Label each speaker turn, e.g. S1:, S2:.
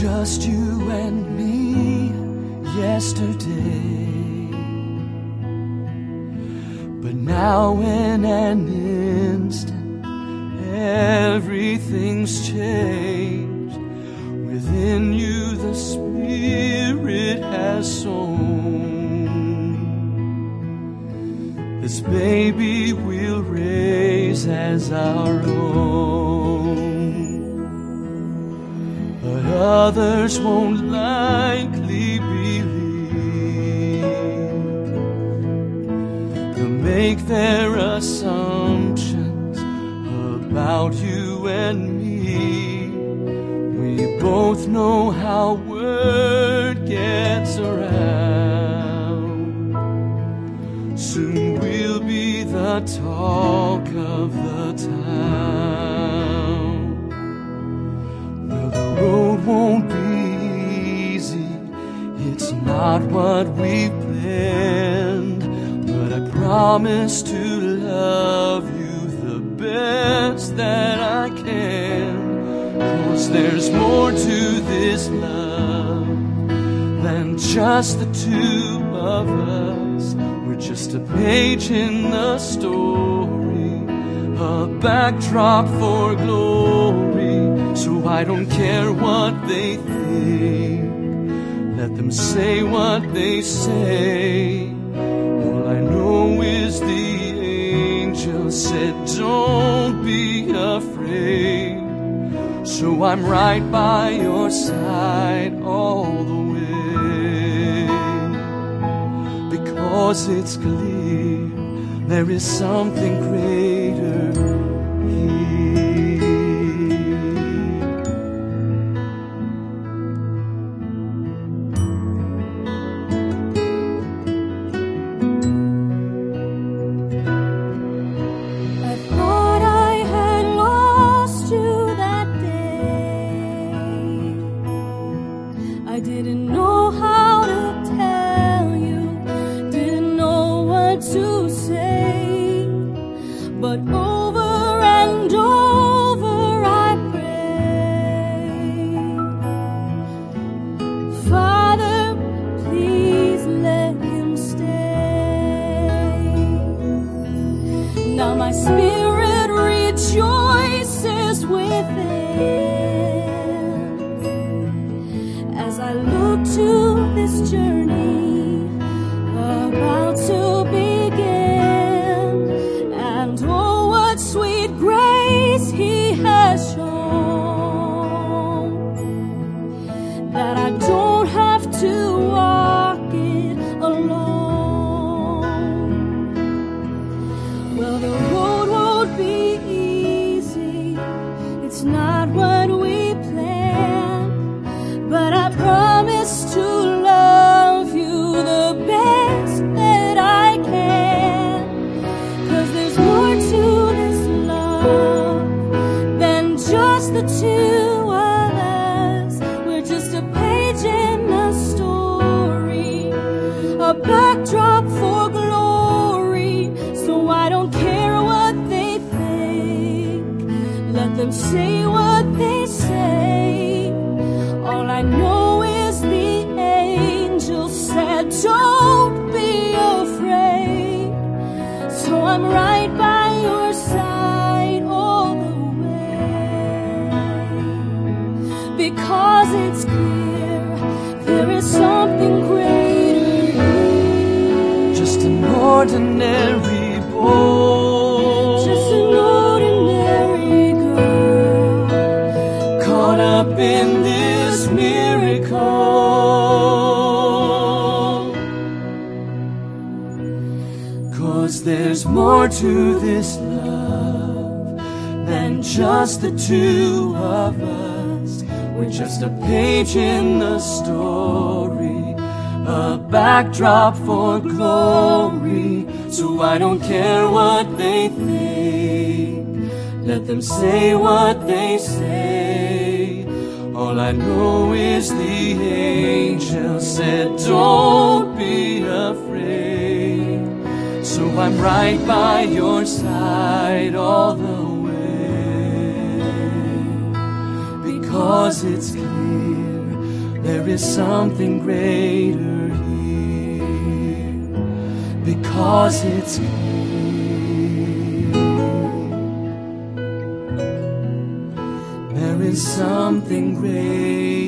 S1: just you and me yesterday, but now in an instant everything's changed. Within you the Spirit has sown. This baby we'll raise as our own, but others won't likely believe. They'll make their assumptions about you and me. We both know how word gets around. Soon we'll be the talk of the town. Well, the road won't be easy, it's not what we planned, but I promise to love you the best that I can. 'Cause there's more to this love than just the two of us. We're just a page in the story, a backdrop for glory. So I don't care what they think, let them say what they say. All I know is the angel said, don't be afraid. So I'm right by your side all the way, because it's clear there is something greater here.
S2: I thought I had lost you that day. I didn't know how to tell you, didn't know what to say, but over and over I prayed, Father, please let him stay. Now my spirit rejoices within as I look to this journey about to begin. And oh, what sweet grace he has shown, that I don't have to walk it alone. Well, the road won't be easy, it's not what we planned, but I promise to love you the best that I can. 'Cause there's more to this love than just the two of us. We're just a page in the story, a backdrop for glory. So I don't care what they think, let them say what they say. All I know is the angel said, don't be afraid. So I'm right by your side all the way, because it's clear there is something greater here.
S1: Just an ordinary boy,
S2: Just an ordinary girl,
S1: caught up in this miracle. 'Cause there's more to this love than just the two of us. We're just a page in the story, a backdrop for glory. So I don't care what they think, let them say what they say. All I know is the angel said, don't be afraid. So I'm right by your side all the way, because it's clear There is something greater here, because it's here. There is something greater.